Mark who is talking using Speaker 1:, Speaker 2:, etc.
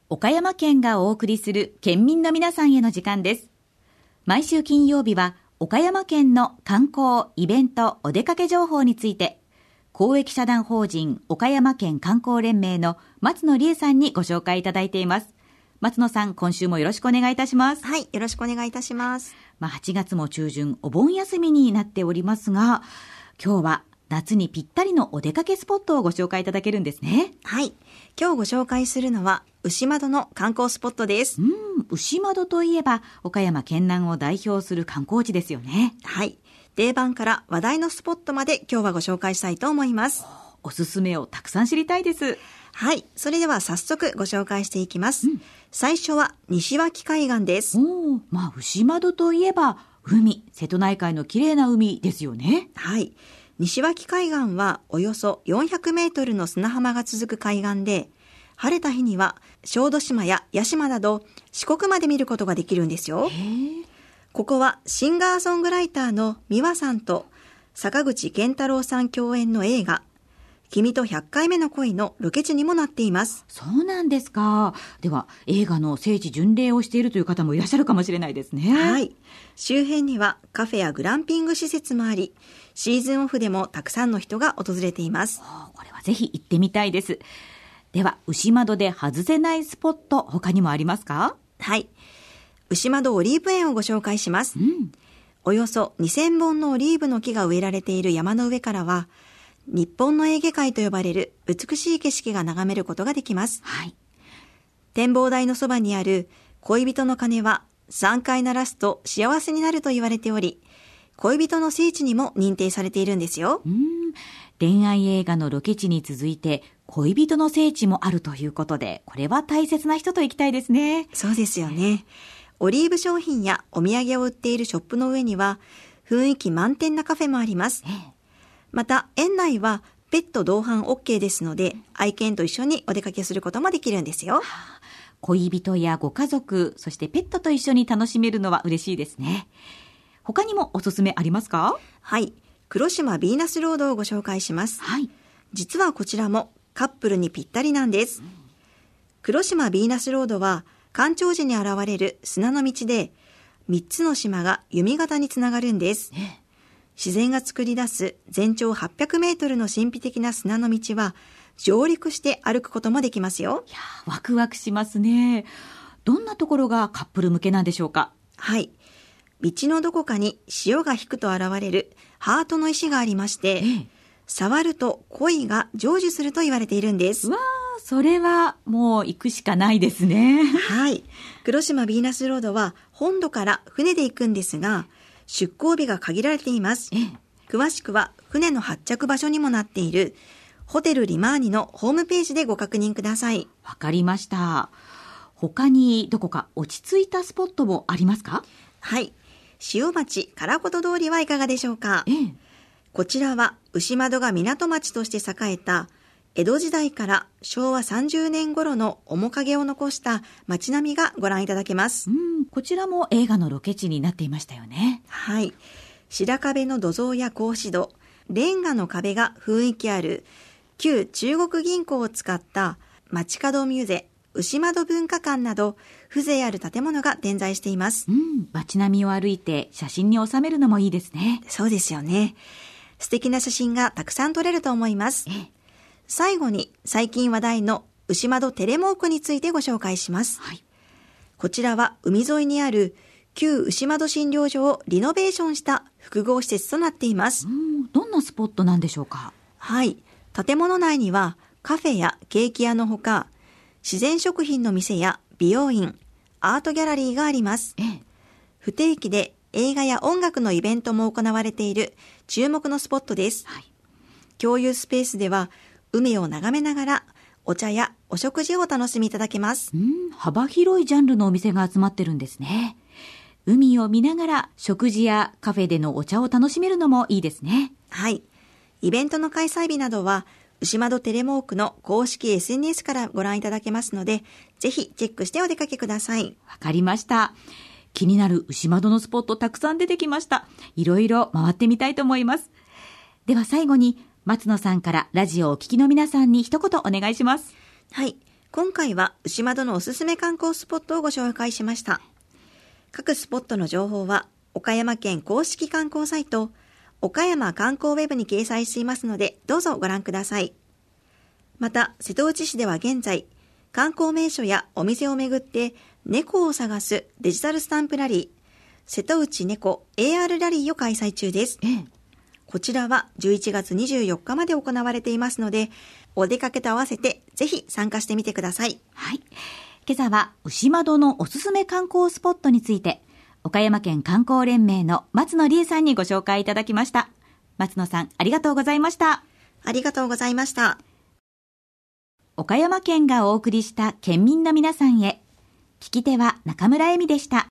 Speaker 1: 岡山県がお送りする県民の皆さんへの時間です。毎週金曜日は岡山県の観光、イベント、お出かけ情報について、公益社団法人岡山県観光連盟の松野理恵さんにご紹介いただいています。松野さん、今週もよろしくお願いいたします。
Speaker 2: はい、よろしくお願いいたします。
Speaker 1: 8月も中旬、お盆休みになっておりますが、今日は夏にぴったりのお出かけスポットをご紹介いただけるんですね。
Speaker 2: はい、今日ご紹介するのは牛窓の観光スポットです。
Speaker 1: 牛窓といえば岡山県南を代表する観光地ですよね。
Speaker 2: はい、定番から話題のスポットまで今日はご紹介したいと思います。
Speaker 1: おすすめをたくさん知りたいです。
Speaker 2: はい、それでは早速ご紹介していきます。最初は西脇海岸です。
Speaker 1: 牛窓といえば海、瀬戸内海の綺麗な海ですよね。
Speaker 2: はい、西脇海岸はおよそ400メートルの砂浜が続く海岸で、晴れた日には小豆島や屋島など四国まで見ることができるんですよ。ここはシンガーソングライターの美和さんと坂口健太郎さん共演の映画君と100回目の恋のロケ地にもなっています。
Speaker 1: そうなんですか。では映画の聖地巡礼をしているという方もいらっしゃるかもしれないですね。
Speaker 2: はい、周辺にはカフェやグランピング施設もあり、シーズンオフでもたくさんの人が訪れています。
Speaker 1: これはぜひ行ってみたいです。では牛窓で外せないスポット、他にもありますか？
Speaker 2: はい、牛窓オリーブ園をご紹介します。およそ2000本のオリーブの木が植えられている山の上からは、日本のエーゲ海と呼ばれる美しい景色が眺めることができます。展望台のそばにある恋人の鐘は3回鳴らすと幸せになると言われており、恋人の聖地にも認定されているんですよ。
Speaker 1: 恋愛映画のロケ地に続いて恋人の聖地もあるということで、これは大切な人と行きたいですね。
Speaker 2: そうですよね。オリーブ商品やお土産を売っているショップの上には雰囲気満点なカフェもあります。また園内はペット同伴 OK ですので、愛犬と一緒にお出かけすることもできるんですよ。
Speaker 1: 恋人やご家族、そしてペットと一緒に楽しめるのは嬉しいですね。他にもおすすめありますか？
Speaker 2: はい、黒島ヴィーナスロードをご紹介します。実はこちらもカップルにぴったりなんです。黒島ヴィーナスロードは干潮時に現れる砂の道で、3つの島が弓形につながるんです。自然が作り出す全長800メートルの神秘的な砂の道は上陸して歩くこともできますよ。
Speaker 1: ワクワクしますね。どんなところがカップル向けなんでしょうか？
Speaker 2: はい、道のどこかに潮が引くと現れるハートの石がありまして、触ると恋が成就すると言われているんです。
Speaker 1: それはもう行くしかないですね。
Speaker 2: はい、黒島ヴィーナスロードは本土から船で行くんですが、出港日が限られています。詳しくは船の発着場所にもなっているホテルリマーニのホームページでご確認ください。
Speaker 1: わかりました。他にどこか落ち着いたスポットもありますか？
Speaker 2: はい、塩町唐琴通りはいかがでしょうか？こちらは牛窓が港町として栄えた江戸時代から昭和30年頃の面影を残した街並みがご覧いただけます。
Speaker 1: こちらも映画のロケ地になっていましたよね。
Speaker 2: はい、白壁の土蔵や格子戸、レンガの壁が雰囲気ある旧中国銀行を使った街角ミューゼ、牛窓文化館など風情ある建物が点在しています。
Speaker 1: 街並みを歩いて写真に収めるのもいいですね。
Speaker 2: そうですよね。素敵な写真がたくさん撮れると思います。最後に最近話題の牛窓テレモークについてご紹介します。こちらは海沿いにある旧牛窓診療所をリノベーションした複合施設となっています。
Speaker 1: どんなスポットなんでしょうか？
Speaker 2: はい、建物内にはカフェやケーキ屋のほか、自然食品の店や美容院、アートギャラリーがあります。不定期で映画や音楽のイベントも行われている注目のスポットです。共有スペースでは海を眺めながらお茶やお食事をお楽しみいただけます。
Speaker 1: 幅広いジャンルのお店が集まってるんですね。海を見ながら食事やカフェでのお茶を楽しめるのもいいですね。
Speaker 2: はい、イベントの開催日などは牛窓テレモークの公式 SNS からご覧いただけますので、ぜひチェックしてお出かけください。
Speaker 1: わかりました。気になる牛窓のスポットたくさん出てきました。いろいろ回ってみたいと思います。では最後に松野さんからラジオをお聞きの皆さんに一言お願いします。
Speaker 2: はい、 今回は牛窓のおすすめ観光スポットをご紹介しました。各スポットの情報は岡山県公式観光サイト岡山観光ウェブに掲載していますので、どうぞご覧ください。また瀬戸内市では現在観光名所やお店を巡って猫を探すデジタルスタンプラリー瀬戸内猫 AR ラリーを開催中です。こちらは11月24日まで行われていますので、お出かけと合わせてぜひ参加してみてください。
Speaker 1: はい。今朝は牛窓のおすすめ観光スポットについて、岡山県観光連盟の松野理恵さんにご紹介いただきました。松野さん、ありがとうございました。
Speaker 2: ありがとうございました。
Speaker 1: 岡山県がお送りした県民の皆さんへ。聞き手は中村恵美でした。